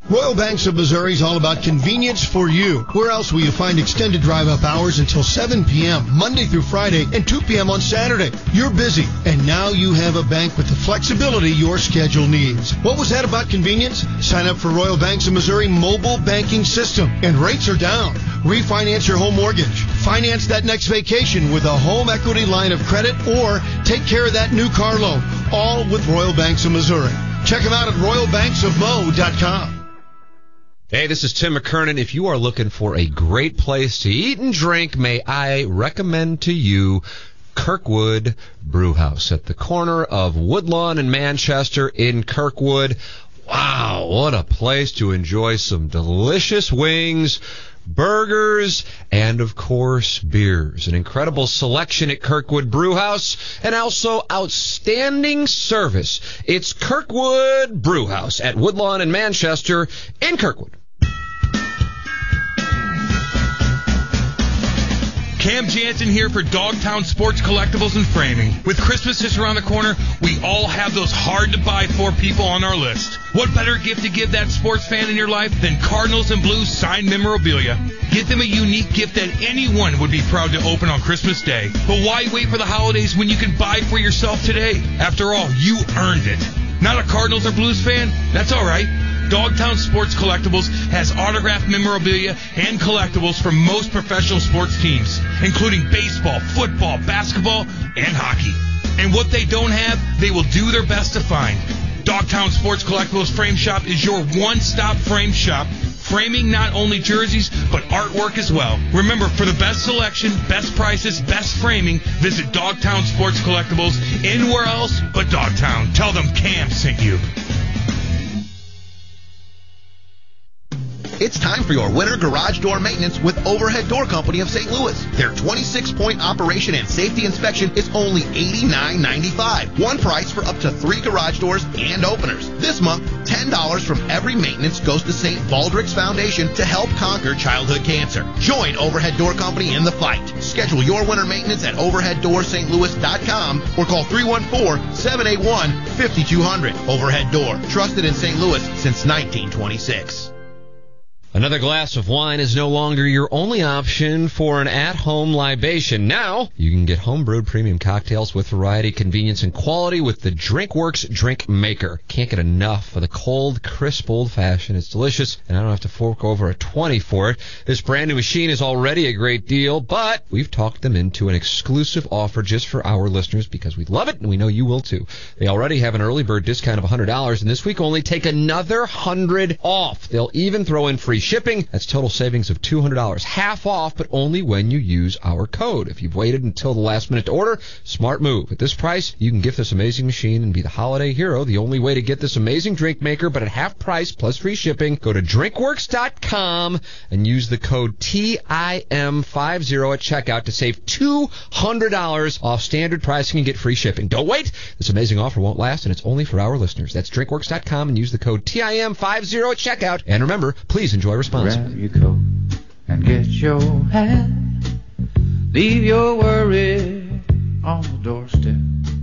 Royal Banks of Missouri is all about convenience for you. Where else will you find extended drive-up hours until 7 p.m. Monday through Friday and 2 p.m. on Saturday? You're busy, and now you have a bank with the flexibility your schedule needs. What was that about convenience? Sign up for Royal Banks of Missouri mobile banking system, and rates are down. Refinance your home mortgage. Finance that next vacation with a home equity line of credit, or take care of that new car loan, all with Royal Banks of Missouri. Check them out at royalbanksofmo.com. Hey, this is Tim McKernan. If you are looking for a great place to eat and drink, may I recommend to you Kirkwood Brewhouse at the corner of Woodlawn and Manchester in Kirkwood. Wow, what a place to enjoy some delicious wings, burgers, and, of course, beers. An incredible selection at Kirkwood Brewhouse, and also outstanding service. It's Kirkwood Brewhouse at Woodlawn and Manchester in Kirkwood. Cam Jansen here for Dogtown Sports Collectibles and Framing. With Christmas just around the corner, we all have those hard-to-buy-for people on our list. What better gift to give that sports fan in your life than Cardinals and Blues signed memorabilia? Get them a unique gift that anyone would be proud to open on Christmas Day. But why wait for the holidays when you can buy for yourself today? After all, you earned it. Not a Cardinals or Blues fan? That's all right. Dogtown Sports Collectibles has autographed memorabilia and collectibles for most professional sports teams, including baseball, football, basketball, and hockey. And what they don't have, they will do their best to find. Dogtown Sports Collectibles Frame Shop is your one-stop frame shop, framing not only jerseys, but artwork as well. Remember, for the best selection, best prices, best framing, visit Dogtown Sports Collectibles anywhere else but Dogtown. Tell them Cam sent you. It's time for your winter garage door maintenance with Overhead Door Company of St. Louis. Their 26-point operation and safety inspection is only $89.95. One price for up to 3 garage doors and openers. This month, $10 from every maintenance goes to St. Baldrick's Foundation to help conquer childhood cancer. Join Overhead Door Company in the fight. Schedule your winter maintenance at overheaddoorsstlouis.com or call 314-781-5200. Overhead Door, trusted in St. Louis since 1926. Another glass of wine is no longer your only option for an at-home libation. Now, you can get home-brewed premium cocktails with variety, convenience, and quality with the DrinkWorks Drink Maker. Can't get enough of the cold, crisp old-fashioned. It's delicious, and I don't have to fork over a 20 for it. This brand-new machine is already a great deal, but we've talked them into an exclusive offer just for our listeners because we love it, and we know you will too. They already have an early bird discount of $100, and this week only take another $100 off. They'll even throw in free shipping. That's total savings of $200. Half off, but only when you use our code. If you've waited until the last minute to order, smart move. At this price, you can gift this amazing machine and be the holiday hero. The only way to get this amazing drink maker, but at half price plus free shipping, go to drinkworks.com and use the code TIM50 at checkout to save $200 off standard pricing and get free shipping. Don't wait. This amazing offer won't last, and it's only for our listeners. That's drinkworks.com and use the code TIM50 at checkout. And remember, please enjoy responsibly. Grab your coat and get your hat. Leave your worry on the doorstep.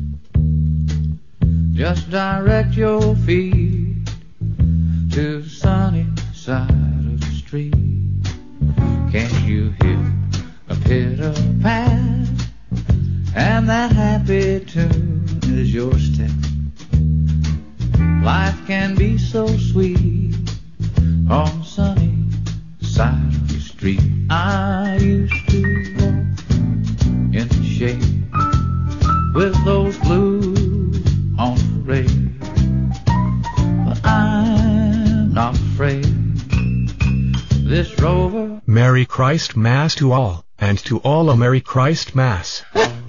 Just direct your feet to the sunny side of the street. Can't you hear a pitter-pat? And that happy tune is your step. Life can be so sweet on the sunny side of the street. I used to walk in the shade with those blues on parade, but I'm not afraid. This rover. Merry Christ Mass to all, and to all a Merry Christ Mass.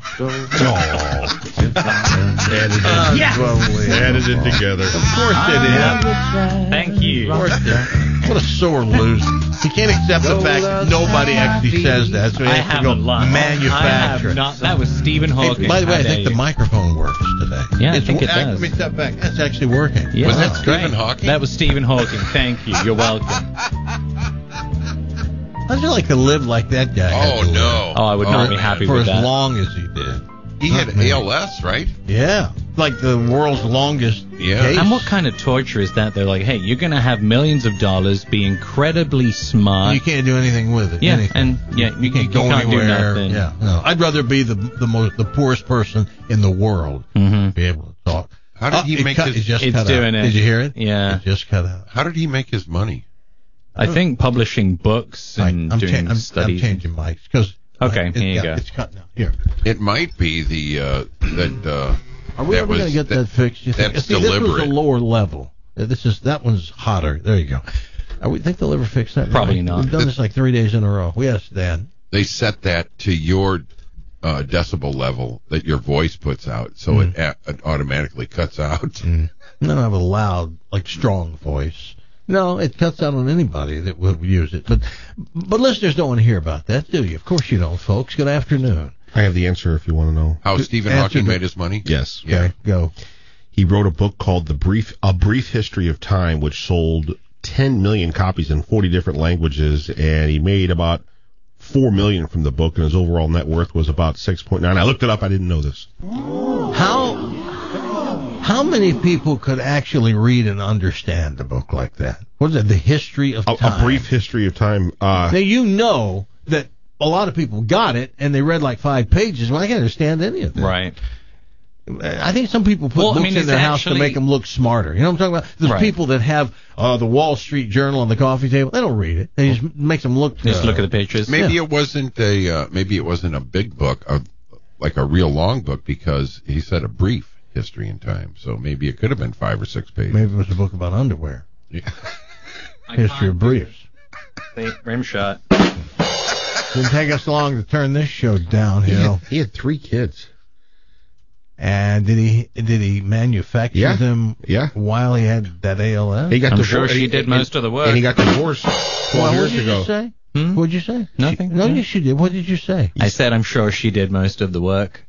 Edited together. Of course it is. Thank you. Of course it is. What a sore loser. He can't accept the fact that nobody actually says that, so he has to go manufacture it. That was Stephen Hawking. Hey, by the way, I think the microphone works today. Yeah, I think it does. Let me step back. That's actually working. Yeah, was that great. Stephen Hawking? That was Stephen Hawking. Thank you. You're welcome. How'd you like to live like that guy? Oh, no. Oh, I would not be happy for with that. For as long as he did. He had ALS, right? Yeah. like the world's longest case. And what kind of torture is that? They're like, hey, you're going to have millions of dollars, be incredibly smart. You can't do anything with it. Yeah, anything. and you can't go can't anywhere. do nothing. Yeah, no. I'd rather be the poorest person in the world. Be able to talk. How did he make his? It's doing it. Did you hear it? Yeah. It just cut out. How did he make his money? I think publishing books and doing studies. I'm changing mics because. Okay, here you go. It's cut now. Here. It might be the that. Are we ever going to get that fixed? You think? That's See, this was deliberate. a lower level. That one's hotter. There you go. We think they'll ever fix that? Probably not. We've done this like 3 days in a row. Yes, Dan. They set that to your decibel level that your voice puts out, so it automatically cuts out. I don't have a loud, like strong voice. No, it cuts out on anybody that will use it. But listeners don't want to hear about that, do you? Of course you don't, folks. Good afternoon. I have the answer if you want to know. How Stephen Hawking made his money? Yes. Yeah. Okay, go. He wrote a book called A Brief History of Time, which sold 10 million copies in 40 different languages, and he made about $4 million from the book, and his overall net worth was about 6.9. I looked it up. I didn't know this. How many people could actually read and understand a book like that? What is it? The History of Time. A Brief History of Time. Now, you know that a lot of people got it, and they read like 5 pages. Well, I can't understand any of that. Right. I think some people put books in their house to make them look smarter. You know what I'm talking about? There's people that have the Wall Street Journal on the coffee table. They don't read it. They just makes them look. Just look at the pictures. Maybe it wasn't a big book, like a real long book, because he said a brief history in time. So maybe it could have been 5 or 6 pages. Maybe it was a book about underwear. Yeah. History of briefs. Rim shot. Didn't take us long to turn this show downhill. He had 3 kids. And did he manufacture them while he had that ALS? I'm sure she did most of the work. And he got divorced 12 years ago. What did you say? What'd you say? Nothing. No, yes, you did. What did you say? I said I'm sure she did most of the work.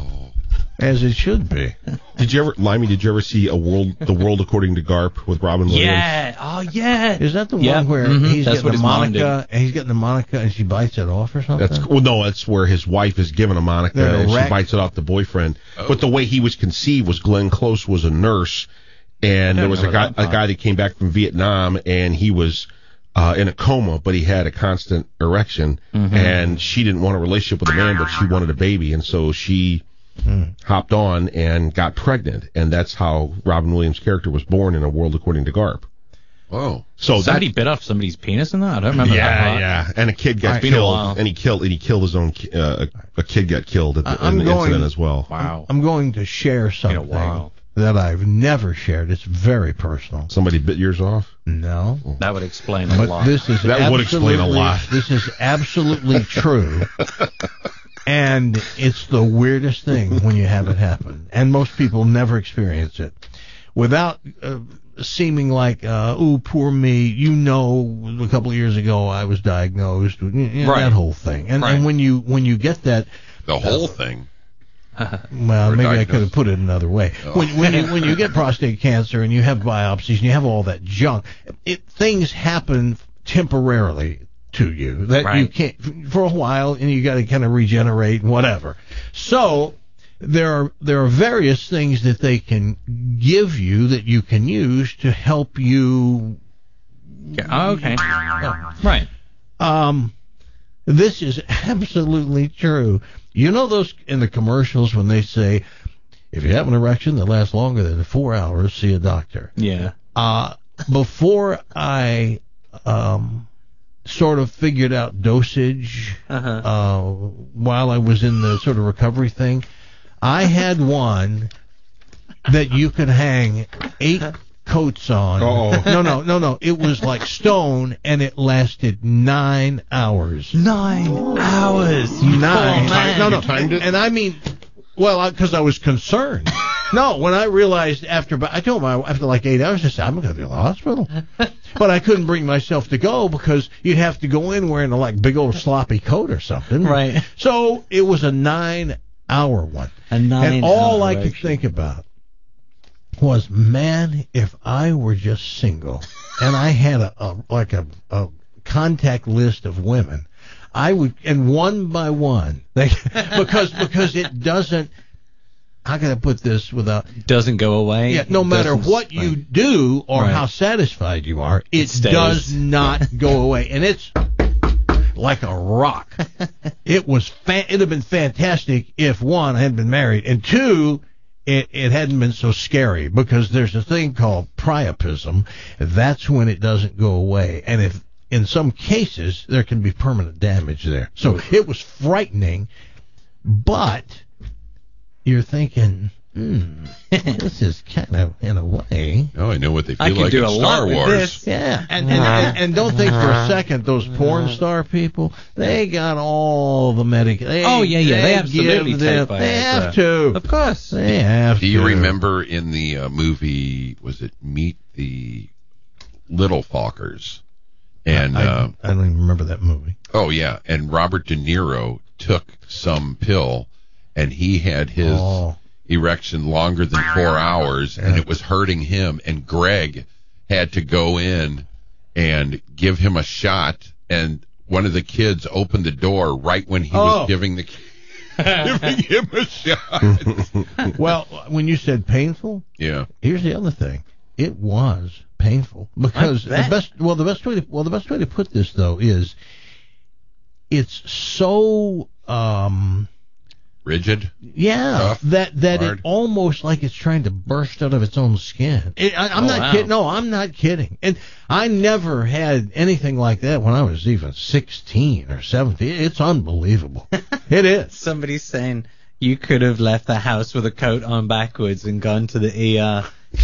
As it should be. Did you ever see The World According to Garp with Robin Williams? Yeah. Oh, yeah. Is that the one where he's That's getting the Monica and she bites it off or something? That's where his wife is given a Monica and she bites it off the boyfriend. Oh. But the way he was conceived was Glenn Close was a nurse, and there was a guy that came back from Vietnam, and he was in a coma, but he had a constant erection, and she didn't want a relationship with a man, but she wanted a baby, and so she hopped on and got pregnant, and that's how Robin Williams' character was born in A World According to Garp. Oh, so somebody bit off somebody's penis in that? I don't remember that part. Yeah, and a kid got killed, and he killed his own. A kid got killed at the incident as well. Wow. I'm going to share something that I've never shared. It's very personal. Somebody bit yours off? No. That would explain a lot. That would explain a lot. This is absolutely true. And it's the weirdest thing when you have it happen. And most people never experience it. Without seeming like, poor me, a couple of years ago I was diagnosed, that whole thing. And when you get that... The whole thing? Well, maybe I could have put it another way. Oh. When you get prostate cancer and you have biopsies and you have all that junk, things happen temporarily to you that you can't for a while, and you got to kind of regenerate and whatever. So there are various things that they can give you that you can use to help you. Okay. Right. This is absolutely true. You know those in the commercials when they say, if you have an erection that lasts longer than 4 hours, see a doctor. Yeah. Before I sort of figured out dosage while I was in the sort of recovery thing, I had one that you could hang 8 coats on. No. It was like stone, and it lasted 9 hours. 9 hours. 9. No. You timed it? And I mean, because I was concerned. No, when I realized I told my after like 8 hours, I said, I'm going to go to the hospital. But I couldn't bring myself to go because you'd have to go in wearing a like big old sloppy coat or something. Right. So it was a 9-hour one. And all I could think about was, man, if I were just single and I had a contact list of women, I would, and one by one, because it doesn't. how can I put this without... Doesn't go away. Yeah, no matter what you do or how satisfied you are, it does not go away. And it's like a rock. It was it'd have been fantastic if, one, I hadn't been married, and two, it hadn't been so scary, because there's a thing called priapism. That's when it doesn't go away. And if in some cases there can be permanent damage there. So it was frightening, but you're thinking, this is kind of, in a way. Oh, I know what they feel like in Star Wars. Yeah, and don't think for a second those porn star people, they got all the they absolutely take by They have to. Of course. They have to. Do you remember in the movie, was it Meet the Little Fockers? And I don't even remember that movie. Oh, yeah, and Robert De Niro took some pill, and he had his erection longer than 4 hours, and it was hurting him, and Greg had to go in and give him a shot, and one of the kids opened the door right when he was giving him a shot. Well, when you said painful, here's the other thing. It was painful, because the best way to put this, though, is it's so rigid. Yeah, tough, that it almost like it's trying to burst out of its own skin. I'm not kidding. No, I'm not kidding. And I never had anything like that when I was even 16 or 17. It's unbelievable. It is. Somebody's saying you could have left the house with a coat on backwards and gone to the ER.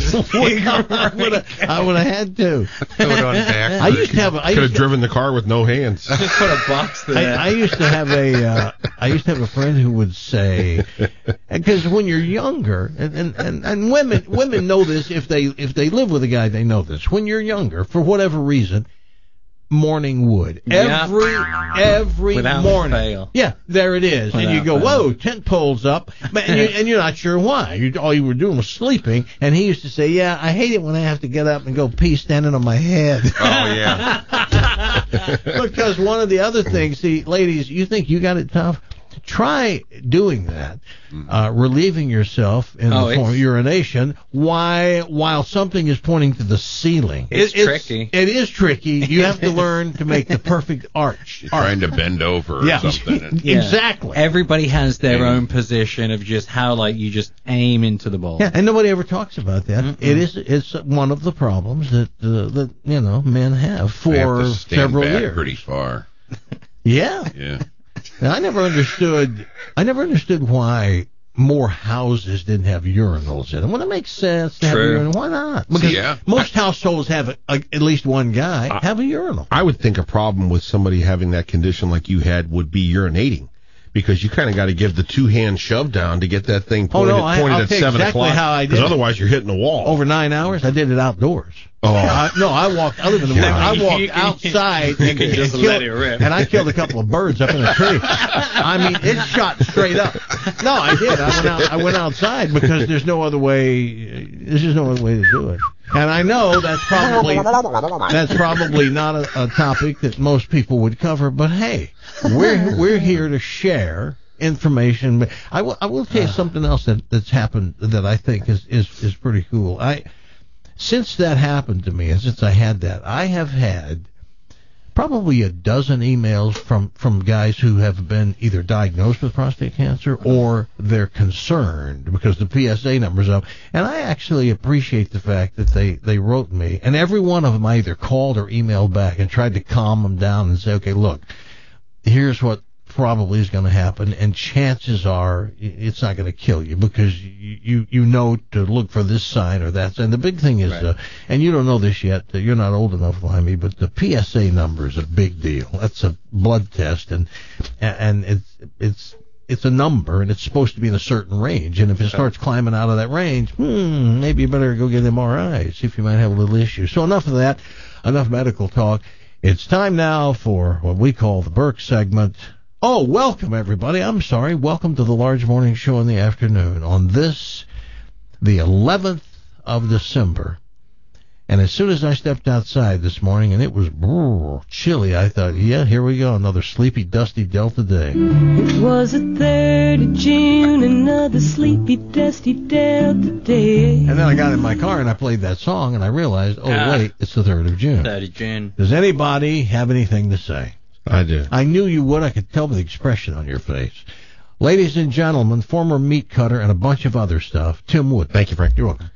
I would have had to. I used to have. Could have driven the car with no hands. Just put a box there. I used to have a friend who would say, because when you're younger, and women know this, if they live with a guy, they know this. When you're younger, for whatever reason, morning wood every morning. Fail. Yeah, there it is. And you go, whoa, tent poles up, and you're not sure why. All you were doing was sleeping. And he used to say, yeah, I hate it when I have to get up and go pee standing on my head. Oh yeah. Because one of the other things, see, ladies, you think you got it tough? Try doing that, relieving yourself in the form of urination while something is pointing to the ceiling. It's tricky. It is tricky. You have to learn to make the perfect arch. You're trying to bend over or something. Exactly. Everybody has their own position of just how, like, you just aim into the ball. Yeah, and nobody ever talks about that. Mm-mm. It's one of the problems that men have for several years. Pretty far. Yeah. Yeah. And I never understood why more houses didn't have urinals in them. Well, it makes sense to have a urinal. Why not? Because most households have at least one guy have a urinal. I would think a problem with somebody having that condition like you had would be urinating. Because you kind of got to give the two-hand shove down to get that thing pointed at 7 o'clock. How I did. Because otherwise you're hitting the wall. Over 9 hours, I did it outdoors. Oh. I walked. I live in the woods. I walked outside and I killed a couple of birds up in a tree. I mean, it shot straight up. No, I did. I went outside because there's no other way. There's just no other way to do it. And I know that's probably not a topic that most people would cover. But hey, we're here to share information. But I will tell you something else that's happened that I think is pretty cool. Since that happened to me, and since I had that, I have had probably a dozen emails from guys who have been either diagnosed with prostate cancer or they're concerned because the PSA number's up. And I actually appreciate the fact that they wrote me. And every one of them I either called or emailed back and tried to calm them down and say, okay, look, here's what probably is going to happen, and chances are it's not going to kill you because you know to look for this sign or that sign. The big thing is, and you don't know this yet, you're not old enough, Limey, but the PSA number is a big deal. That's a blood test, and it's a number, and it's supposed to be in a certain range. And if it starts climbing out of that range, maybe you better go get an MRI, see if you might have a little issue. So enough of that, enough medical talk. It's time now for what we call the Burke segment. Oh, welcome, everybody. I'm sorry. Welcome to the Large Morning Show in the afternoon on this, the 11th of December. And as soon as I stepped outside this morning and it was chilly, I thought, yeah, here we go, another sleepy, dusty Delta day. It was the 3rd of June, another sleepy, dusty Delta day. And then I got in my car and I played that song and I realized, wait, it's the 3rd of June. 3rd of June. Does anybody have anything to say? I do. I knew you would. I could tell by the expression on your face. Ladies and gentlemen, former meat cutter and a bunch of other stuff, Tim Wood. Thank you, Frank. You're welcome.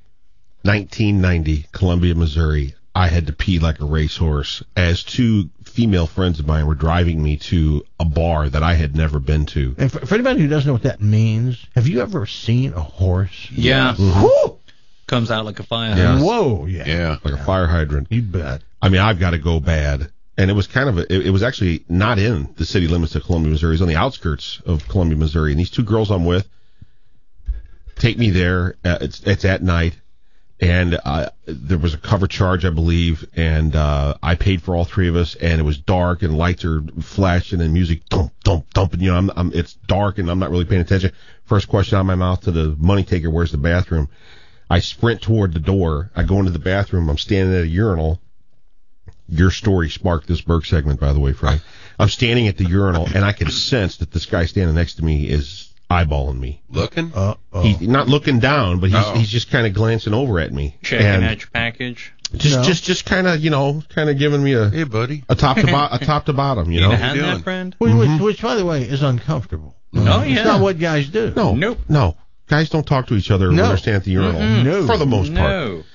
1990, Columbia, Missouri. I had to pee like a racehorse as two female friends of mine were driving me to a bar that I had never been to. And for anybody who doesn't know what that means, have you ever seen a horse? Yeah. Mm-hmm. Comes out like a fire hose. Yeah. Whoa, yeah. Yeah, like a fire hydrant. You bet. I mean, I've got to go bad. And it was kind of it was actually not in the city limits of Columbia, Missouri. It was on the outskirts of Columbia, Missouri. And these two girls I'm with take me there. It's at night. And there was a cover charge, I believe, and I paid for all three of us, and it was dark, and lights are flashing, and music thump, thump, thump, and, you know, it's dark, and I'm not really paying attention. First question out of my mouth to the money taker, where's the bathroom? I sprint toward the door. I go into the bathroom. I'm standing at a urinal. Your story sparked this Burke segment, by the way, Frank. I'm standing at the urinal, and I can sense that this guy standing next to me is eyeballing me. Looking? He's not looking down, but he's just kind of glancing over at me. Checking out your package. Just kind of, giving me a hey, buddy, a top to bottom, you know. Need a hand there, friend? Which, by the way, is uncomfortable. Oh, yeah. It's not what guys do. No. Guys don't talk to each other when they're standing at the urinal. Mm-hmm. No. For the most part.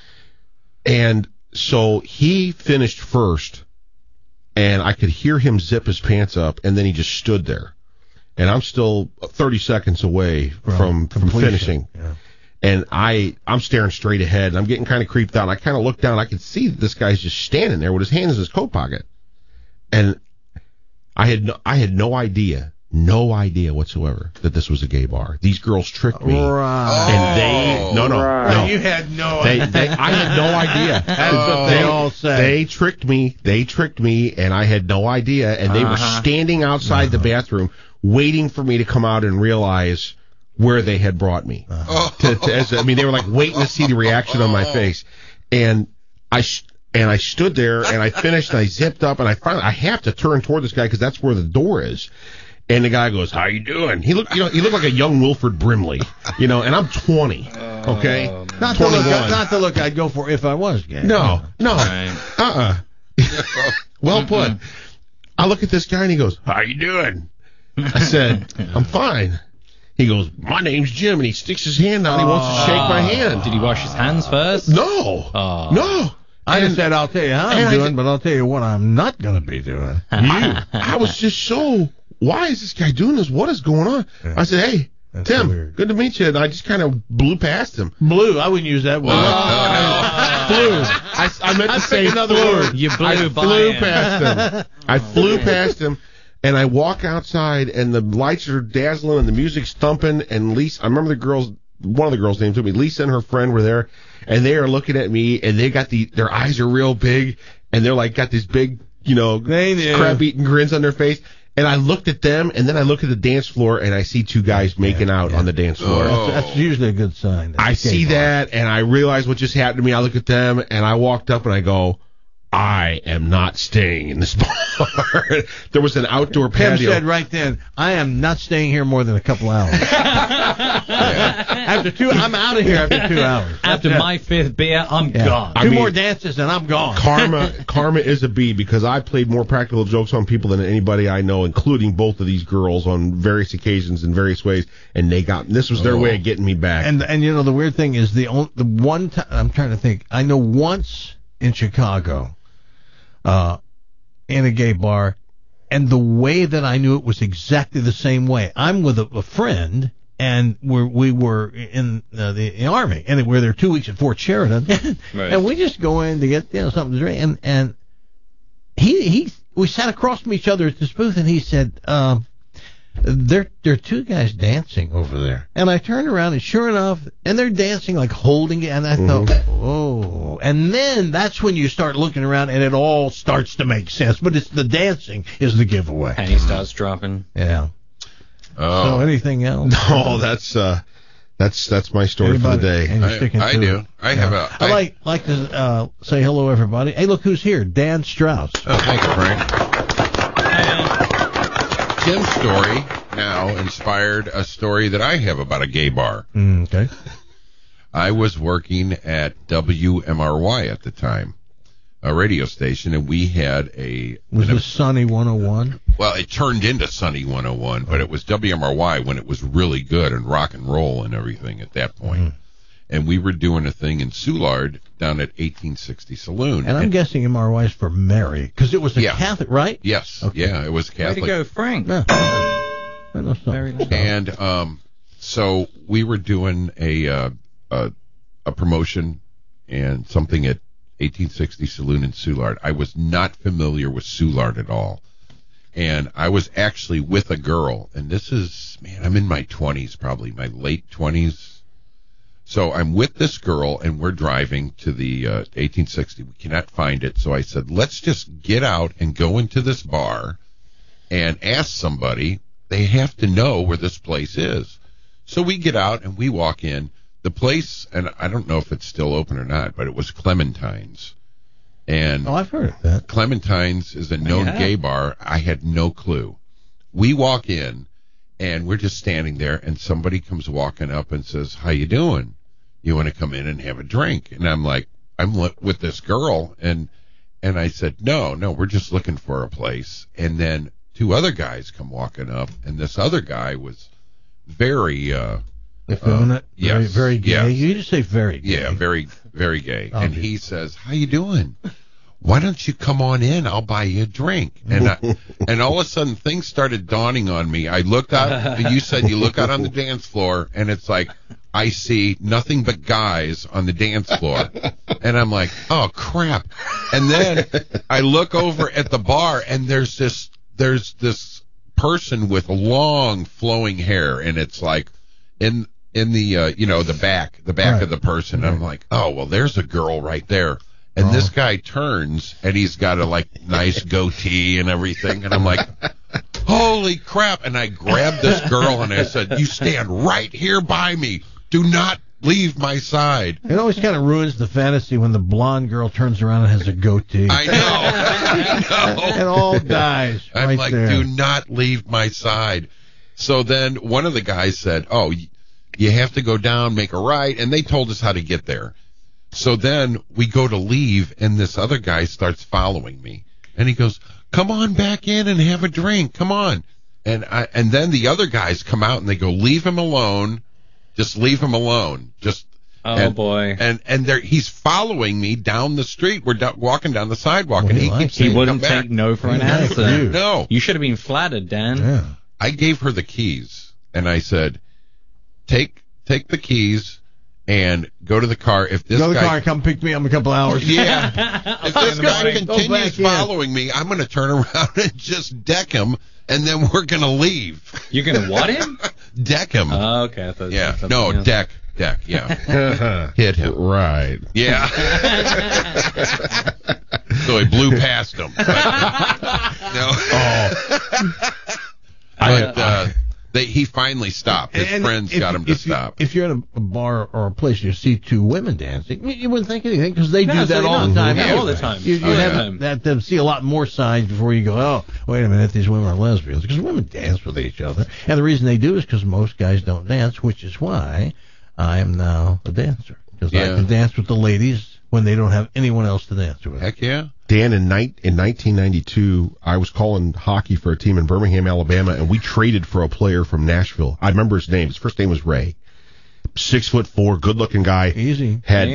And so he finished first, and I could hear him zip his pants up, and then he just stood there. And I'm still 30 seconds away from finishing. Yeah. And I'm staring straight ahead, and I'm getting kind of creeped out. And I kind of look down. I can see that this guy's just standing there with his hands in his coat pocket. And I had no idea whatsoever that this was a gay bar. These girls tricked me. Right. And no. You had no idea. I had no idea. That's what they all say. They tricked me, and I had no idea. And they were standing outside the bathroom waiting for me to come out and realize where they had brought me. They were like waiting to see the reaction on my face. And I stood there, and I finished, and I zipped up, and I have to turn toward this guy because that's where the door is. And the guy goes, "How you doing?" He looked like a young Wilford Brimley, and I'm 20. Okay, not the look I'd go for if I was gay. No. Right. Well put. I look at this guy, and he goes, "How you doing?" I said, "I'm fine." He goes, "My name's Jim," and he sticks his hand out. He wants to shake my hand. Did he wash his hands first? No. No. I just said, "I'll tell you how I'm doing, but I'll tell you what I'm not going to be doing." I was just so, why is this guy doing this? What is going on? Yeah. I said, "Hey, that's Tim, so good to meet you." And I just kind of blew past him. I wouldn't use that word. Flew. I meant to say another word. You blew I by flew him. past him. I flew past him. And I walk outside, and the lights are dazzling, and the music's thumping, and Lisa, I remember one of the girls' names to me, Lisa and her friend were there, and they are looking at me, and they got their eyes are real big, and they're like, got these big, crab-eating grins on their face, and I looked at them, and then I look at the dance floor, and I see two guys making out on the dance floor. That's usually a good sign. I see that, and I realize what just happened to me. I look at them, and I walked up, and I go, I am not staying in this bar. There was an outdoor patio. Tim said right then, I am not staying here more than a couple hours. I'm out of here after 2 hours. After my fifth beer, I'm gone. Two more dances and I'm gone. Karma is a B, because I played more practical jokes on people than anybody I know, including both of these girls on various occasions in various ways, and this was their way of getting me back. And the weird thing is the one time, I'm trying to think, I know once in Chicago, in a gay bar, and the way that I knew it was exactly the same way. I'm with a friend, and we were in the Army, and we were there 2 weeks at Fort Sheridan, right. And we just go in to get something to drink, and we sat across from each other at this booth, and he said, there are two guys dancing over there. And I turned around, and sure enough, and they're dancing, like holding it, and I thought, oh. And then that's when you start looking around, and it all starts to make sense. But it's the dancing is the giveaway. And he starts dropping. Yeah. So anything else? No, that's That's my story for the day. And you're sticking I to do. it. I have a. I like to say hello, everybody. Hey, look who's here. Dan Strauss. Oh, thank you, Frank. Tim's story now inspired a story that I have about a gay bar. Okay. I was working at WMRY at the time, a radio station, and we had Was this Sunny 101? Well, it turned into Sunny 101, but it was WMRY when it was really good and rock and roll and everything at that point. And we were doing a thing in Soulard down at 1860 Saloon. And I'm guessing MRY is for Mary, because it was a Catholic, right? Yes. Okay. Yeah, it was Catholic. Way to go, Frank. Yeah. I know something. And so we were doing a promotion and something at 1860 Saloon in Soulard. I was not familiar with Soulard at all. And I was actually with a girl, and this is, man, I'm in my 20s, probably my late 20s. So I'm with this girl, and we're driving to the 1860. We cannot find it. So I said, let's just get out and go into this bar and ask somebody. They have to know where this place is. So we get out, and we walk in. The place, and I don't know if it's still open or not, but it was Clementine's. And I've heard of that. Clementine's is a known gay bar. I had no clue. We walk in, and we're just standing there, and somebody comes walking up and says, how you doing? You want to come in and have a drink? And I'm like, I'm with this girl, and I said, no, we're just looking for a place. And then two other guys come walking up, and this other guy was very effeminate, yes, very gay. Yes. You just say very gay. Yeah, very, very gay. And he says, how you doing? Why don't you come on in? I'll buy you a drink. And all of a sudden things started dawning on me. I looked out, you said you look out on the dance floor, and it's like, I see nothing but guys on the dance floor. And I'm like, oh, crap. And then I look over at the bar, and there's this person with long flowing hair, and it's like in the the back right. of the person. Right. I'm like, oh, well, there's a girl right there. And this guy turns, and he's got a nice goatee and everything. And I'm like, holy crap. And I grabbed this girl, and I said, you stand right here by me. Do not leave my side. It always kind of ruins the fantasy when the blonde girl turns around and has a goatee. I know. And all guys. I'm right like, there. do not leave my side. So then one of the guys said, oh, you have to go down, make a right. And they told us how to get there. So then we go to leave, and this other guy starts following me. And he goes, come on back in and have a drink. Come on. And then the other guys come out, and they go, leave him alone. Just leave him alone. Boy. And he's following me down the street. We're walking down the sidewalk, and he keeps saying, he wouldn't take no for an answer. No. You should have been flattered, Dan. Yeah. I gave her the keys, and I said, take the keys and go to the car. If this go to the guy car, come pick me up in a couple hours. Yeah. If this guy continues following me, I'm going to turn around and just deck him, and then we're going to leave. You're going to what him? Deck him. Oh, okay. I thought deck, yeah. Hit him. Right. Yeah. So he blew past him. He finally stopped. His friends got him to stop. If you're in a bar or a place you see two women dancing, you wouldn't think anything, because they do that all the time. Yeah, all the time. You have to see a lot more signs before you go, oh, wait a minute, these women are lesbians. Because women dance with each other. And the reason they do is because most guys don't dance, which is why I am now a dancer. Because I can dance with the ladies when they don't have anyone else to dance with. Heck yeah. Dan, in 1992, I was calling hockey for a team in Birmingham, Alabama, and we traded for a player from Nashville. I remember his name. His first name was Ray. 6'4", good-looking guy. Easy. Had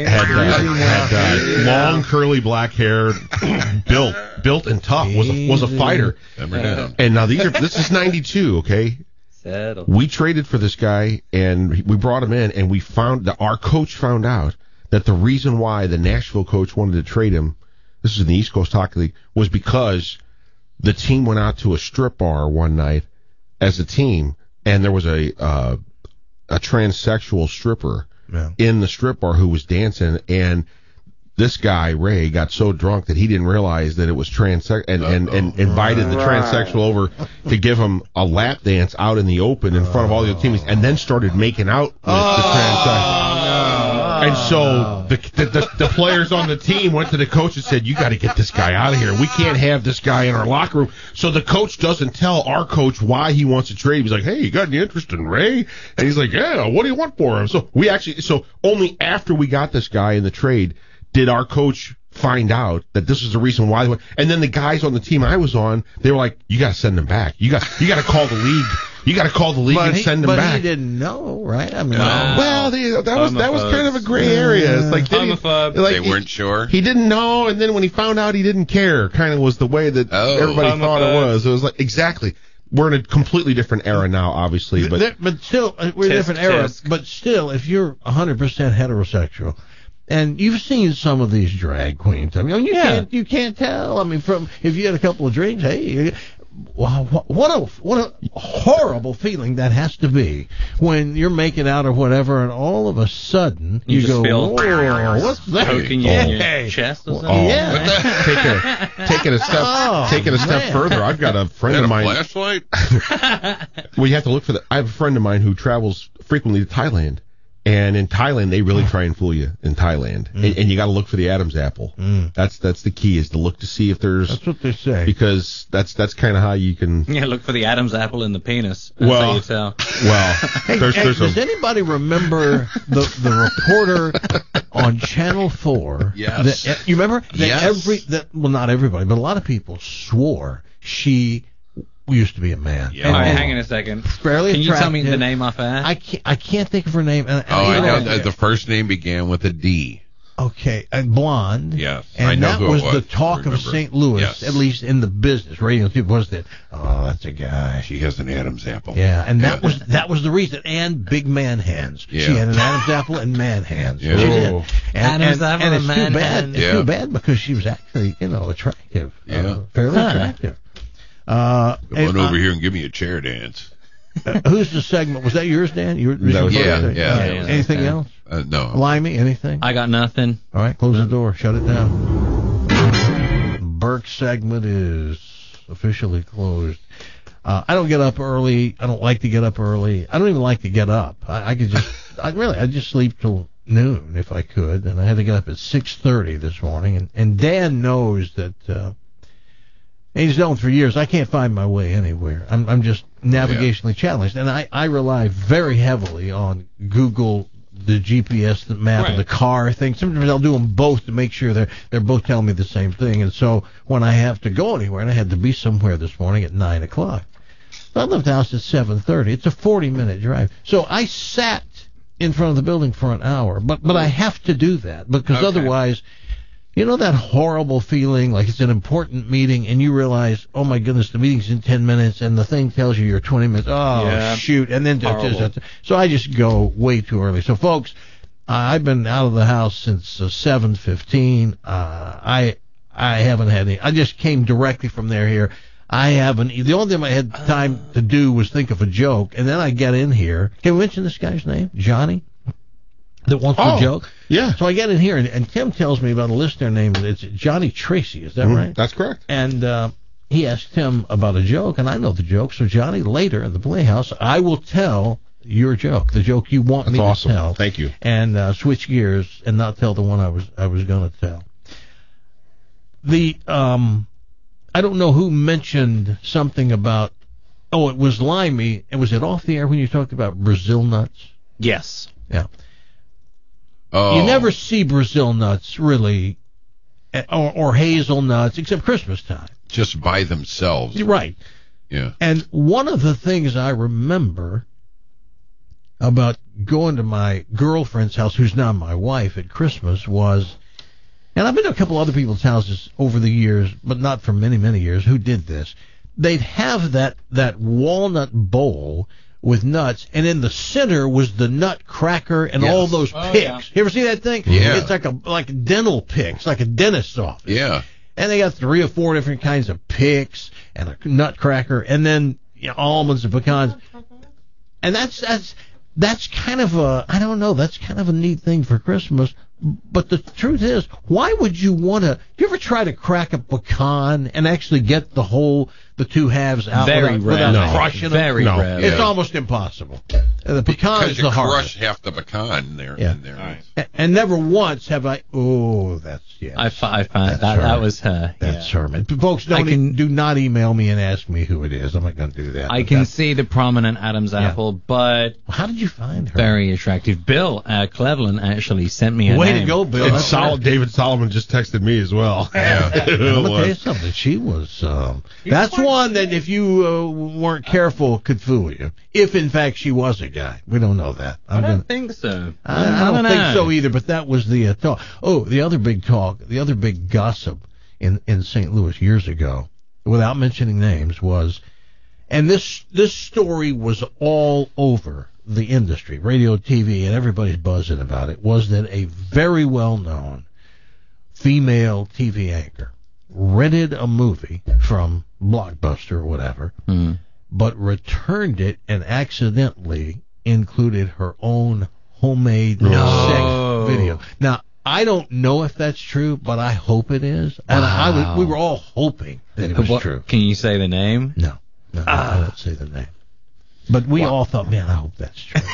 long curly black hair, built and tough. Was a fighter. And now this is 92. Okay. Settle. We traded for this guy, and we brought him in, and we found that our coach found out that the reason why the Nashville coach wanted to trade him, this is in the East Coast Hockey League, was because the team went out to a strip bar one night as a team, and there was a transsexual stripper in the strip bar who was dancing, and this guy, Ray, got so drunk that he didn't realize that it was transsexual and invited the transsexual over to give him a lap dance out in the open in front of all the other teammates, and then started making out with the transsexual. And so the players on the team went to the coach and said, "You got to get this guy out of here. We can't have this guy in our locker room." So the coach doesn't tell our coach why he wants to trade. He's like, "Hey, you got any interest in Ray?" And he's like, "Yeah, what do you want for him?" So only after we got this guy in the trade did our coach find out that this is the reason why. And then the guys on the team I was on, they were like, "You got to send him back. You got to call the league. You got to call the league and send him back." But he didn't know, right? I mean, that was kind of a gray area. It's like they weren't sure. He didn't know, and then when he found out, he didn't care. Kind of was the way that everybody thought it was. It was like exactly. We're in a completely different era now, obviously, but still we're in a different era. But still, if you're 100% heterosexual. And you've seen some of these drag queens. I mean, you can't tell. I mean, from if you had a couple of drinks, hey, wow, what a horrible feeling that has to be when you're making out or whatever, and all of a sudden you go, "Whoa, what's that?" Poking you in your chest or something. Yeah. Taking a step further. I've got a friend of mine. Flashlight. Well, you have to look for that. I have a friend of mine who travels frequently to Thailand. And in Thailand, they really try and fool you in Thailand. And you got to look for the Adam's apple. That's the key, is to look to see if there's... That's what they say. Because that's kind of how you can... Yeah, look for the Adam's apple in the penis. That's how you tell. Well, does anybody remember the reporter on Channel 4? Yes. You remember? Yes. Not everybody, but a lot of people swore she... used to be a man. Yeah. All right, hang on a second. Fairly Can attractive. you tell me the name off that? I can't think of her name. I know. The first name began with a D. Okay, and blonde. Yes, and I know that who was it was. the talk of St. Louis, at least in the business radio. Was that? Oh, that's a guy. She has an Adam's apple. Yeah, and that was the reason. And big man hands. Yeah. She had an Adam's apple and man hands. Yeah. She did. Adam's apple and man hands. It's too bad because she was actually, attractive. Yeah. Fairly attractive. Come on over here and give me a chair dance. Who's the segment? Was that yours, Dan? Yeah. Anything else? No. Limey, anything? I got nothing. All right, close the door. Shut it down. Burke's segment is officially closed. I don't get up early. I don't like to get up early. I don't even like to get up. I just sleep till noon if I could, and I had to get up at 6:30 this morning. And Dan knows that. He's known for years. I can't find my way anywhere. I'm just navigationally challenged, and I rely very heavily on Google, the GPS, the map of the car thing. Sometimes I'll do them both to make sure they're both telling me the same thing. And so when I have to go anywhere, and I had to be somewhere this morning at 9 o'clock, I left the house at 7:30. It's a 40-minute drive. So I sat in front of the building for an hour, but I have to do that because otherwise. You know that horrible feeling like it's an important meeting and you realize, oh my goodness, the meeting's in 10 minutes and the thing tells you you're 20 minutes. Oh, shoot. And then so I just go way too early. So, folks, I've been out of the house since 7:15. I haven't had any. I just came directly from here. I haven't. The only thing I had time to do was think of a joke. And then I get in here. Can we mention this guy's name? Johnny? That wants the joke? Yeah. So I get in here, and Tim tells me about a listener named, it's Johnny Tracy, is that right? That's correct. And he asked Tim about a joke, and I know the joke. So, Johnny, later in the Playhouse, I will tell your joke, the joke you want me to tell. Thank you. And switch gears and not tell the one I was going to tell. I don't know who mentioned something about, it was Limey, and was it off the air when you talked about Brazil nuts? Yes. Yeah. Oh. You never see Brazil nuts, really, or hazelnuts, except Christmas time. Just by themselves. Right. Yeah. And one of the things I remember about going to my girlfriend's house, who's now my wife, at Christmas was, and I've been to a couple other people's houses over the years, but not for many, many years, who did this. They'd have that walnut bowl with nuts, and in the center was the nut cracker and all those picks. Yeah. You ever see that thing? Yeah. It's like a dental picks, like a dentist's office. Yeah. And they got 3 or 4 different kinds of picks and a nut cracker, and then almonds and pecans. And that's kind of a, I don't know, that's kind of a neat thing for Christmas. But the truth is, why would you want to? Do you ever try to crack a pecan and actually get the two halves out without crushing them? Very rare. It's almost impossible. The pecan is the hardest. Because you crush half the pecan in there. Right. And never once have I. Oh, that's I found that was her. That's Herman. Folks, do not email me and ask me who it is. I'm not going to do that. I can see the prominent Adam's apple, but how did you find her? Very attractive. Bill Cleveland actually sent me a Way name. to go, Bill. David Solomon just texted me as well. I'm going to tell you something. She was. That's one that if you weren't careful could fool you. If in fact she was a guy, we don't know that. I don't think so. I don't think so either. But that was the talk. Oh, the other big talk, the other big gossip in St. Louis years ago, without mentioning names, was, and this story was all over the industry, radio, TV, and everybody's buzzing about it, was that a very well-known female TV anchor rented a movie from Blockbuster or whatever, but returned it and accidentally included her own homemade sex video. Now, I don't know if that's true, but I hope it is. And we were all hoping that it was true. Can you say the name? No, I won't say the name. But we all thought, man, I hope that's true.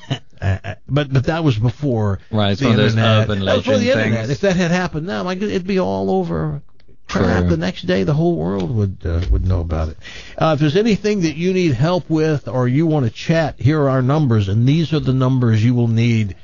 But that was before it's the one of those internet. urban That was before the legend internet. things. If that had happened now, it'd be all over. Crap. The next day, the whole world would know about it. If there's anything that you need help with or you want to chat, here are our numbers, and these are the numbers you will need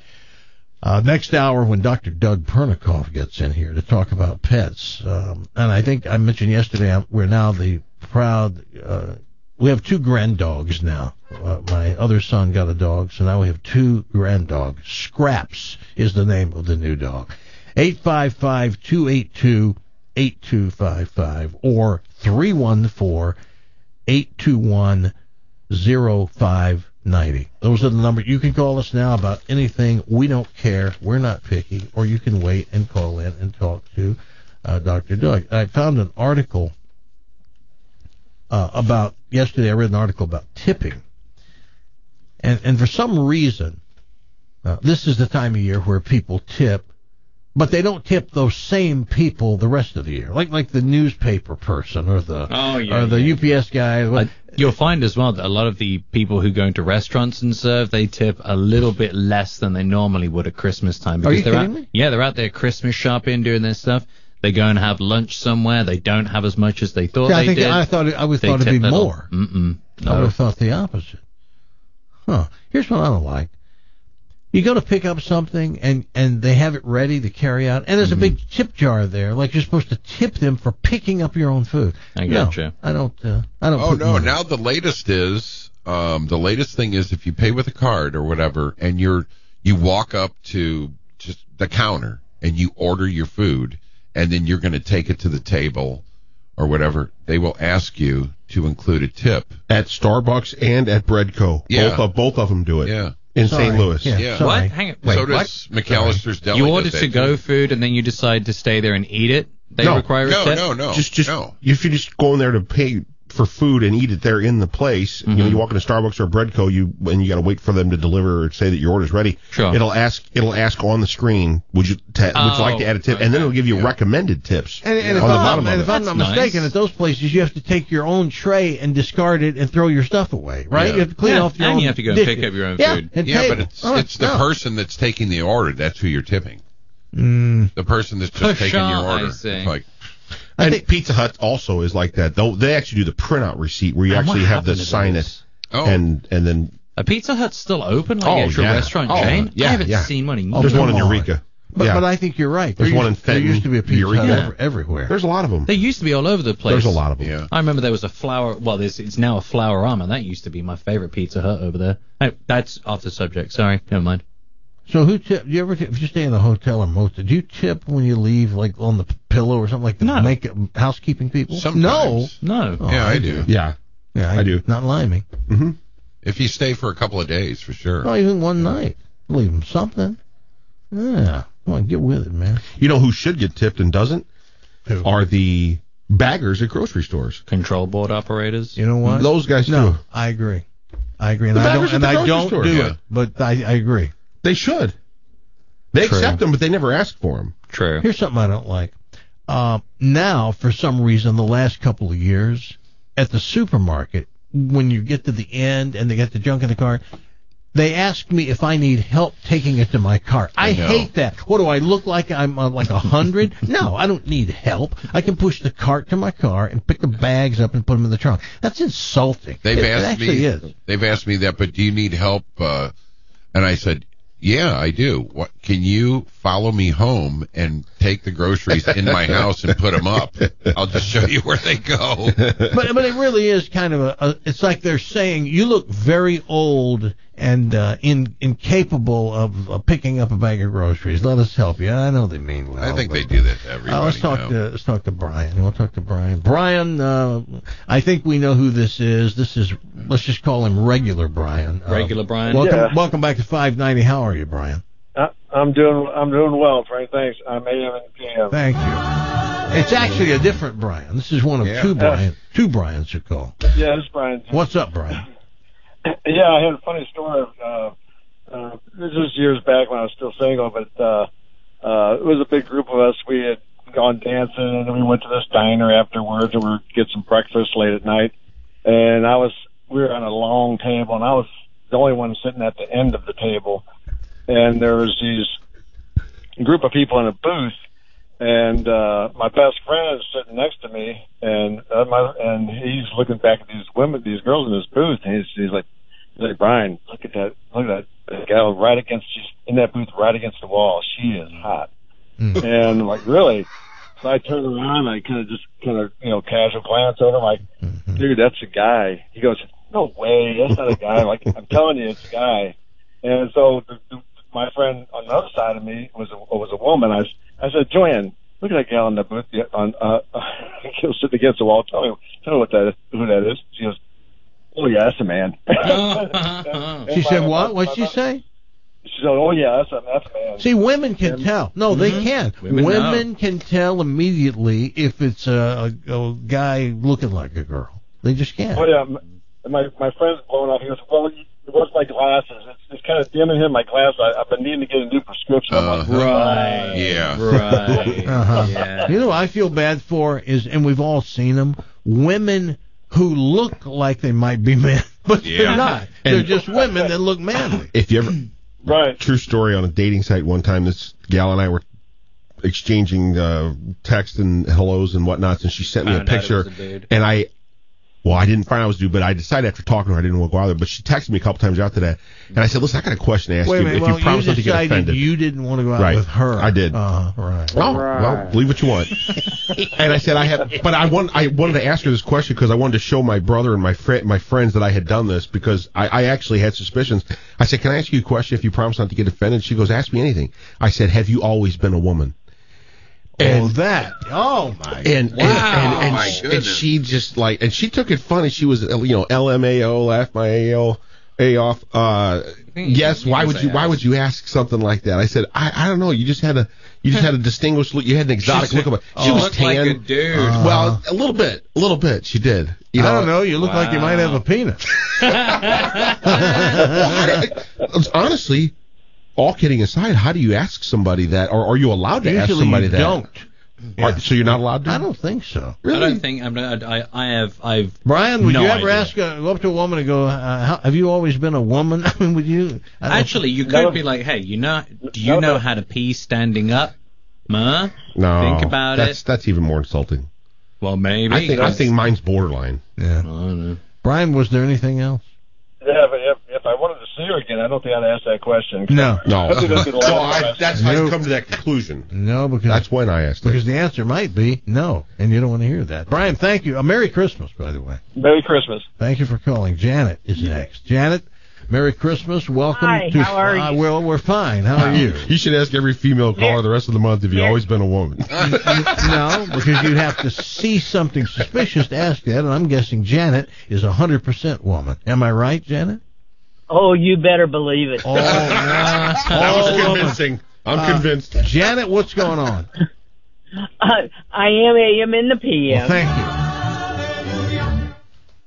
next hour when Dr. Doug Pernikoff gets in here to talk about pets. And I think I mentioned yesterday we're now the proud. We have 2 grand dogs now. My other son got a dog, so now we have 2 grand dogs. Scraps is the name of the new dog. 855-282-8255 or 314-821-0590. Those are the numbers. You can call us now about anything. We don't care. We're not picky. Or you can wait and call in and talk to Dr. Doug. I found an article yesterday I read an article about tipping. And for some reason, this is the time of year where people tip, but they don't tip those same people the rest of the year, like the newspaper person or the UPS guy. You'll find as well that a lot of the people who go into restaurants and serve, they tip a little bit less than they normally would at Christmas time. Are you kidding me? Yeah, they're out there Christmas shopping, doing their stuff. They go and have lunch somewhere. They don't have as much as they thought they did. I thought it'd be more. No. I would have thought the opposite. Here's what I don't like. You go to pick up something and they have it ready to carry out, and there's a big tip jar there, like you're supposed to tip them for picking up your own food. I gotcha. No, I don't. Oh no! Now the latest thing is if you pay with a card or whatever, and you walk up to just the counter and you order your food, and then you're going to take it to the table or whatever, they will ask you to include a tip. At Starbucks and at Breadco. Yeah. Both of them do it. Yeah. In St. Louis. Yeah. What? Hang on. Wait, so does McAllister's Deli. You order to-go food and then you decide to stay there and eat it? They require a tip? No. Just if you just go in there to pay for food and eat it there in the place, you walk into Starbucks or Breadco, you got to wait for them to deliver or say that your order's ready. Sure. It'll ask on the screen, would you like to add a tip? And then it'll give you recommended tips. And if I'm not mistaken, at those places you have to take your own tray and discard it and throw your stuff away, right? Yeah. You have to clean off your own. And you have to go and pick up your own food. But it's the person that's taking the order. That's who you're tipping. The person that's just taking your order. I think Pizza Hut also is like that. They actually do the printout receipt where you actually have to sign it, and then. A Pizza Hut's still open, like actual restaurant chain? Yeah, I haven't seen one in years. There's one in Eureka. But I think you're right. There's one in Fenton. There used to be a Pizza Hut everywhere. There's a lot of them. They used to be all over the place. There's a lot of them. Yeah. I remember there was a Flower. Well, it's now a Flower-Rama. That used to be my favorite Pizza Hut over there. That's off the subject. Sorry, never mind. So who tip? Do you ever tip, if you stay in a hotel or motel, do you tip when you leave, like on the pillow or something like that? No. Make housekeeping people? Sometimes. No. Oh, Yeah, I do. Yeah, I do. Not lie me. Mm-hmm. If you stay for a couple of days, for sure. Not even one night. Leave them something. Yeah. Come on, get with it, man. You know who should get tipped and doesn't? Who? Are the baggers at grocery stores. Control board operators. You know what? Those guys too. No, I agree. And I don't do it, but I agree. They should. They accept them, but they never ask for them. True. Here's something I don't like. Now, for some reason, the last couple of years, at the supermarket, when you get to the end and they get the junk in the car, they ask me if I need help taking it to my car. I hate that. What do I look like? I'm like 100? No, I don't need help. I can push the cart to my car and pick the bags up and put them in the trunk. That's insulting. They've asked me that, but do you need help? And I said, yeah, I do. What, can you follow me home and take the groceries in my house and put them up? I'll just show you where they go. But it really is kind of it's like they're saying you look very old and incapable of picking up a bag of groceries. Let us help you. I know they mean well. I think they do that to everybody. Let's talk to Brian. We'll talk to Brian. Brian, I think we know who this is. Let's just call him Regular Brian. Regular Brian. Welcome back to 590. How are you, Brian? I'm doing well, Frank. Thanks. I'm AM and PM. Thank you. It's actually a different Brian. This is one of two Brians who call. Yeah, this is Brian. What's up, Brian? Yeah, I had a funny story. This was years back when I was still single, but it was a big group of us. We had gone dancing, and then we went to this diner afterwards, and we were get some breakfast late at night. And we were on a long table, and I was the only one sitting at the end of the table. And there was these group of people in a booth, and my best friend is sitting next to me, and he's looking back at these girls in this booth, and he's like, Brian, look at that gal she's in that booth right against the wall. She is hot. And I'm like, really? So I turn around, and I kind of casual glance over, I'm like, dude, that's a guy. He goes, no way, that's not a guy. I'm like, I'm telling you, it's a guy. And so my friend on the other side of me was a woman. I said, Joanne, look at that gal in the booth sitting against the wall. Tell me who that is. She goes, oh yeah, that's a man. She said what? What'd she say? She said, oh yeah, that's a man. See, women can tell. No, they can. Women can tell immediately if it's a guy looking like a girl. They just can't. Oh yeah, my friend's blowing up. He goes, well, it was my glasses. It's kind of dim in here. My glasses. I've been needing to get a new prescription. I'm like, right. Yeah. Right. Yeah. You know what I feel bad for is, and we've all seen them, women who look like they might be men, but they're not. They're just women that look manly. If you ever, right. True story, on a dating site one time, this gal and I were exchanging text and hellos and whatnots, and she sent me a picture, and I didn't find out it was a dude, but I decided after talking to her I didn't want to go out there. But she texted me a couple times after that, and I said, listen, I got a question to ask you. If you promise not to get offended. You didn't want to go out with her. I did. Right. Well, believe what you want. And I said, I wanted to ask her this question because I wanted to show my brother and my friends that I had done this, because I actually had suspicions. I said, can I ask you a question if you promise not to get offended? She goes, ask me anything. I said, have you always been a woman? And and she just and she took it funny. She was LMAO, laugh my A off. Yes, why would you ask something like that? I said, I don't know. You just had a distinguished look. You had an exotic look about it. She was tan. Like a dude. Well, a little bit. She did. I don't know. You look like you might have a penis. Honestly, all kidding aside, how do you ask somebody that, or are you allowed to ask somebody that? Don't. Yeah. So you're not allowed to? I don't think so. Really? I don't think I've. Brian, would you ever go up to a woman and go, have you always been a woman? I mean, would you? Actually, you could be like, hey, do you know how to pee standing up? No. Think about it. That's even more insulting. Well, maybe. I think mine's borderline. Yeah. I don't know. Brian, was there anything else? Yeah, but if I wanted to see her again, I don't think I'd ask that question. No. That's how you come to that conclusion. No, because that's when I asked. Because the answer might be no, and you don't want to hear that. Brian, thank you. Merry Christmas, by the way. Merry Christmas. Thank you for calling. Janet is next. Janet, Merry Christmas. Welcome. Hi, how are you? Well, we're fine. How are you? You should ask every female caller the rest of the month if you've always been a woman. No, because you'd have to see something suspicious to ask that, and I'm guessing Janet is 100% woman. Am I right, Janet? Oh, you better believe it. Oh, that was convincing. I'm convinced. Janet, what's going on? I am AM in the PM. Well, thank you.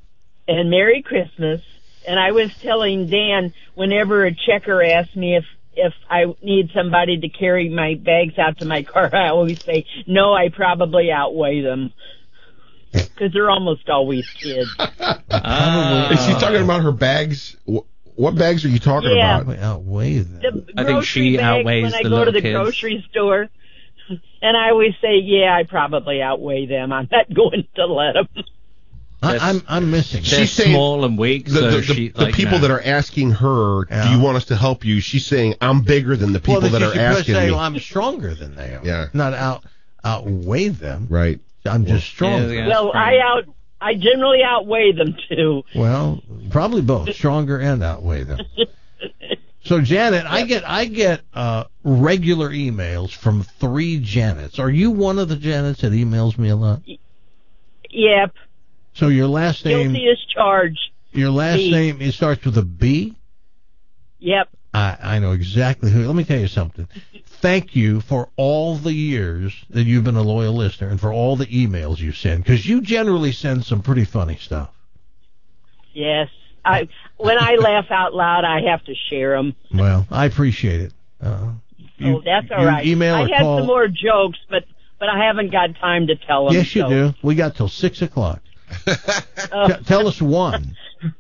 And Merry Christmas. And I was telling Dan, whenever a checker asks me if I need somebody to carry my bags out to my car, I always say, no, I probably outweigh them. Because they're almost always kids. Is she talking about her bags? What bags are you talking about? Outweigh them. I think she outweighs when I the go to the kids. grocery store. And I always say, yeah, I probably outweigh them. I'm not going to let them. I'm missing. She's small and weak. The people that are asking her, do you want us to help you? She's saying, I'm bigger than the people that are asking me. Well, I'm stronger than they are. Yeah. Not outweigh them. Right. I'm just stronger. Yeah, well, I generally outweigh them too. Well, probably both, stronger and outweigh them. So, Janet, I get regular emails from 3 Janets. Are you one of the Janets that emails me a lot? Yep. So your last name... Guilty as charged. Your last name, it starts with a B? Yep. I know exactly who. Let me tell you something. Thank you for all the years that you've been a loyal listener and for all the emails you send, because you generally send some pretty funny stuff. Yes. When I laugh out loud, I have to share them. Well, I appreciate it. That's all right. Email I or had call. some more jokes, but I haven't got time to tell them. Yes, you do. We got till 6 o'clock. Tell us one.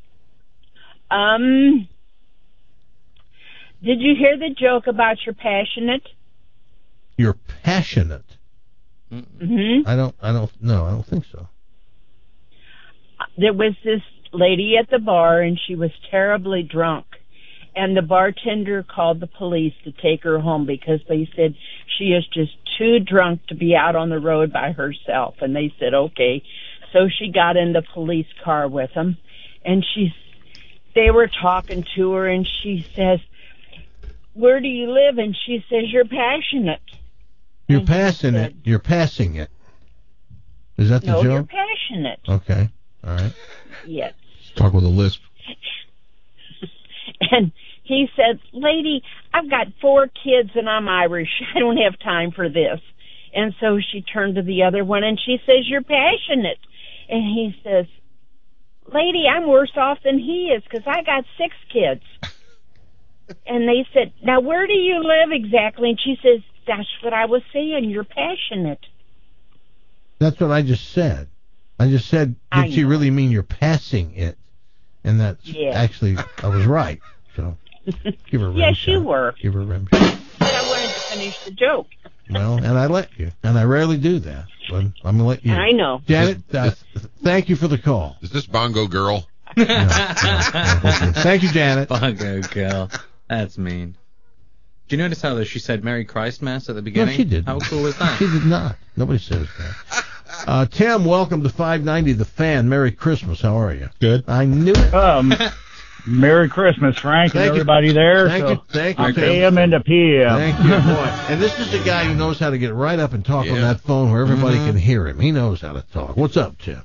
Did you hear the joke about you're passionate? You're passionate. Mm-hmm. I don't think so. There was this lady at the bar, and she was terribly drunk. And the bartender called the police to take her home because they said she is just too drunk to be out on the road by herself. And they said, okay. So she got in the police car with them, and they were talking to her, and she says, where do you live? And she says, you're passionate. You're passing it. You're passing it. Is that the joke? No, you're passionate. Okay. All right. Yes. Talk with a lisp. And he said, lady, I've got 4 kids and I'm Irish. I don't have time for this. And so she turned to the other one and she says, you're passionate. And he says, lady, I'm worse off than he is because I got 6 kids. And they said, now where do you live exactly? And she says, that's what I was saying. You're passionate. That's what I just said. I just said, did she really mean you're passing it? And that's actually, I was right. So give her a rim Yes, shot. you were. Give her a rim shot. But I wanted to finish the joke. Well, and I let you. And I rarely do that. But I'm going to let you. I know. Janet, thank you for the call. Is this Bongo Girl? No. Thank you, Janet. Bongo Girl. That's mean. Do you notice how she said Merry Christmas at the beginning? No, she did. How cool was that? She did not. Nobody says that. Tim, welcome to 590 The Fan. Merry Christmas. How are you? Good. I knew it. Merry Christmas, Frank, and everybody there. Thank you, Tim. AM into PM. Thank you, boy. And this is the guy who knows how to get right up and talk on that phone where everybody can hear him. He knows how to talk. What's up, Tim?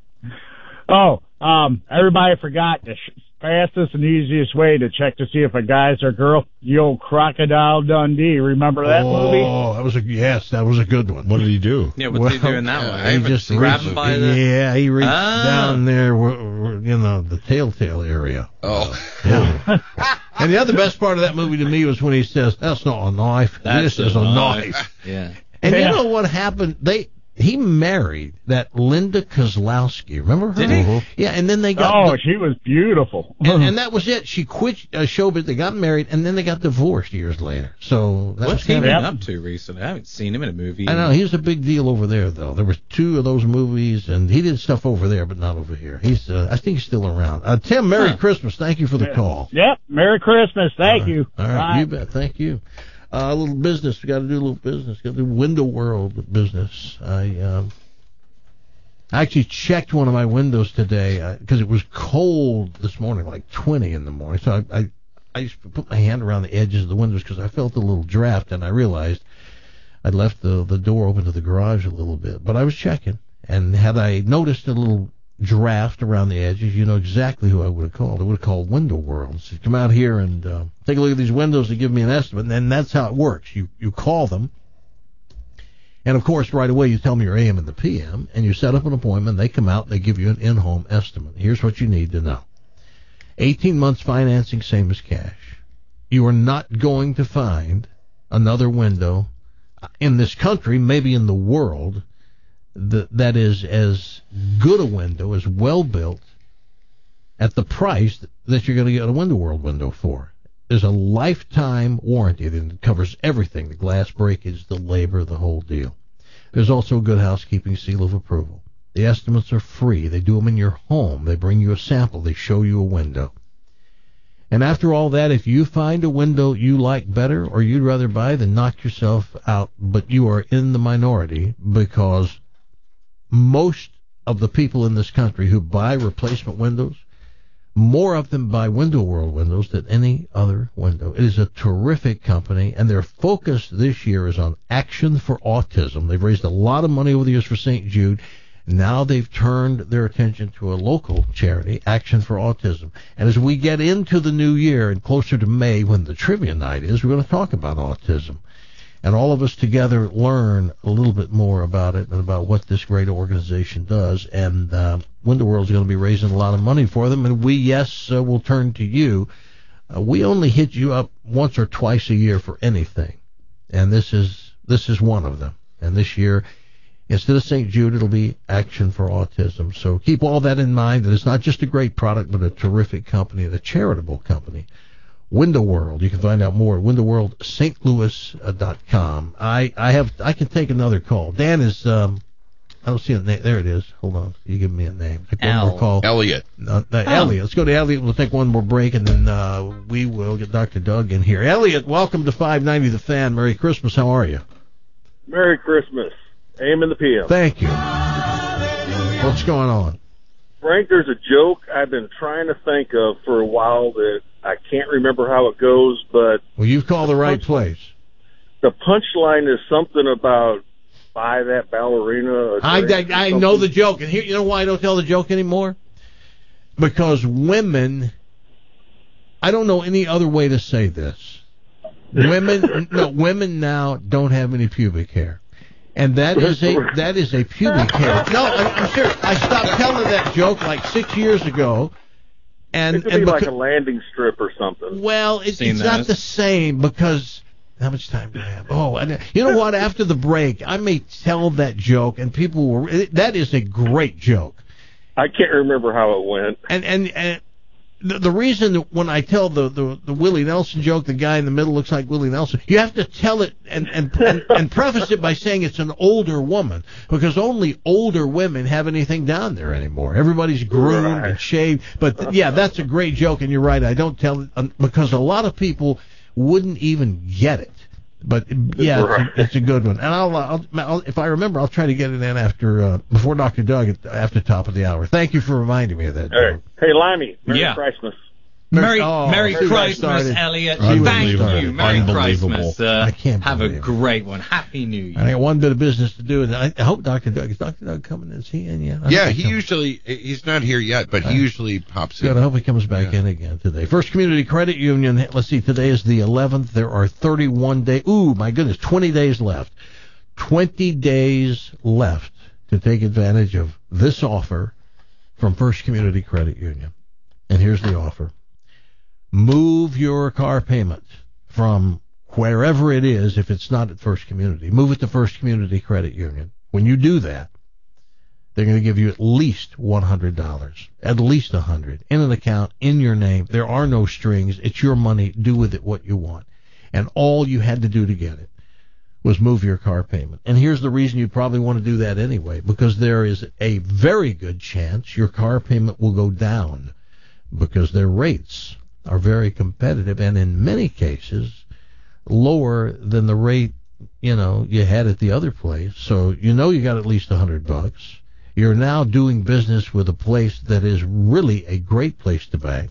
Everybody forgot the fastest and easiest way to check to see if a guy's or girl, the old Crocodile Dundee. Remember that movie? Oh, that was a good one. What did he do? Yeah, what did he do in that one? He just grabbed him by the... Yeah, he reached down there, the telltale area. Oh. Yeah. And the other best part of that movie to me was when he says, that's not a knife. This is a knife. Yeah. And you know what happened? He married that Linda Kozlowski. Remember her? Did he? Yeah, and then they got... she was beautiful. and that was it. She quit showbiz. They got married, and then they got divorced years later. So what's he been up to recently? I haven't seen him in a movie. I know. He was a big deal over there, though. There was 2 of those movies, and he did stuff over there, but not over here. He's I think he's still around. Tim, Merry Christmas. Thank you for the call. Yep, Merry Christmas. Thank you. All right, Bye. you bet. Thank you. A little business. We got to do a little business. Got to do Window World business. I actually checked one of my windows today because it was cold this morning, like 20 in the morning. So I used to put my hand around the edges of the windows because I felt a little draft, and I realized I'd left the door open to the garage a little bit. But I was checking, and had I noticed a little draft around the edges, you know exactly who I would have called. I would have called Window World. So come out here and take a look at these windows and give me an estimate. And then that's how it works. You call them. And, of course, right away you tell me your AM and the PM, and you set up an appointment. They come out and they give you an in-home estimate. Here's what you need to know. 18 months financing, same as cash. you are not going to find another window in this country, maybe in the world, that is as good a window, as well built, at the price that you're going to get a Window World window for. There's a lifetime warranty that covers everything, the glass breakage, the labor, the whole deal. There's also a Good Housekeeping seal of approval. The estimates are free. They do them in your home. They bring you a sample. They show you a window. And after all that, if you find a window you like better or you'd rather buy, then knock yourself out. But you are in the minority, because most of the people in this country who buy replacement windows, more of them buy Window World windows than any other window. It is a terrific company, and their focus this year is on Action for Autism. They've raised a lot of money over the years for St. Jude. Now they've turned their attention to a local charity, Action for Autism. And as we get into the new year and closer to May, when the trivia night is, we're going to talk about autism. And all of us together learn a little bit more about it and about what this great organization does. And Window World is going to be raising a lot of money for them. And we, will turn to you. We only hit you up once or twice a year for anything. And this is one of them. And this year, instead of St. Jude, it'll be Action for Autism. So keep all that in mind, that it's not just a great product, but a terrific company, and a charitable company. Window World. You can find out more at windowworldstlouis.com. I can take another call. Dan is, I don't see a name. There it is. Hold on. You give me a name. Take one more call. Elliot. Elliot. Let's go to Elliot. We'll take one more break, and then we will get Dr. Doug in here. Elliot, welcome to 590 The Fan. Merry Christmas. How are you? Merry Christmas. AM and the PM. Thank you. What's going on? Frank, there's a joke I've been trying to think of for a while that I can't remember how it goes, but... Well, you've called the right place. The punchline is something about buy that ballerina. I know the joke, and here, you know why I don't tell the joke anymore? Because women... I don't know any other way to say this. Women now don't have any pubic hair. And that is a pubic hair. No, I'm serious. I stopped telling that joke like 6 years ago. It could be like a landing strip or something. Well, it's not the same, because how much time do I have? Oh, and you know what? After the break, I may tell that joke, and people will. That is a great joke. I can't remember how it went. And the reason that when I tell the Willie Nelson joke, the guy in the middle looks like Willie Nelson, you have to tell it and preface it by saying it's an older woman, because only older women have anything down there anymore. Everybody's groomed and shaved. But yeah, that's a great joke, and you're right. I don't tell it because a lot of people wouldn't even get it. But yeah, it's a good one. And I'll if I remember, I'll try to get it in after before Dr. Doug after top of the hour. Thank you for reminding me of that. All right. Hey, Limey, Merry Christmas. Merry Christmas, Elliot. Thank you. Merry Christmas. I can't have a great one. Happy New Year. I got one bit of business to do, and I hope Dr. Doug is coming in. Is he in yet? Yeah, he's not here yet, but he usually pops in. Good. I hope he comes back in again today. First Community Credit Union. Let's see. Today is the 11th. There are 31 days. Ooh, my goodness, 20 days left. 20 days left to take advantage of this offer from First Community Credit Union. And here's the offer. Move your car payment from wherever it is, if it's not at First Community. Move it to First Community Credit Union. When you do that, they're going to give you at least $100, at least $100, in an account, in your name. There are no strings. It's your money. Do with it what you want. And all you had to do to get it was move your car payment. And here's the reason you probably want to do that anyway, because there is a very good chance your car payment will go down, because their rates are very competitive, and in many cases lower than the rate you had at the other place. So you got at least $100. You're now doing business with a place that is really a great place to bank,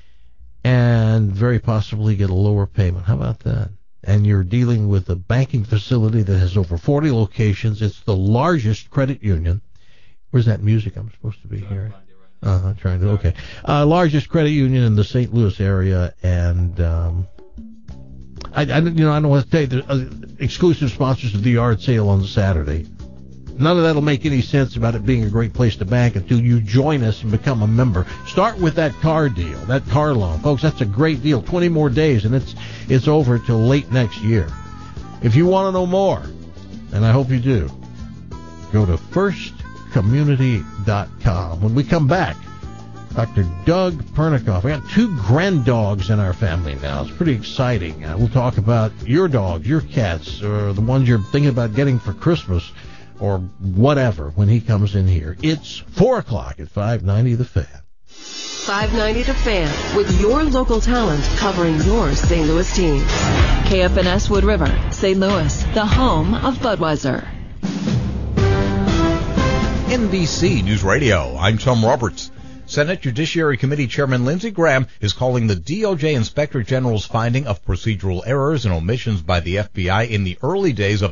and very possibly get a lower payment. How about that? And you're dealing with a banking facility that has over 40 locations. It's the largest credit union. Where's that music I'm supposed to be hearing? Okay. Largest credit union in the St. Louis area, and I don't want to tell you, exclusive sponsors of the yard sale on Saturday. None of that will make any sense about it being a great place to bank until you join us and become a member. Start with that car deal, that car loan. Folks, that's a great deal. 20 more days, and it's over till late next year. If you want to know more, and I hope you do, go to firstcommunity.com. When we come back, Dr. Doug Pernikoff. We got 2 granddogs in our family now. It's pretty exciting. We'll talk about your dogs, your cats, or the ones you're thinking about getting for Christmas, or whatever, when he comes in here. It's 4 o'clock at 590 The Fan. 590 The Fan, with your local talent covering your St. Louis teams. KFNS Wood River, St. Louis, the home of Budweiser. NBC News Radio, I'm Tom Roberts. Senate Judiciary Committee Chairman Lindsey Graham is calling the DOJ Inspector General's finding of procedural errors and omissions by the FBI in the early days of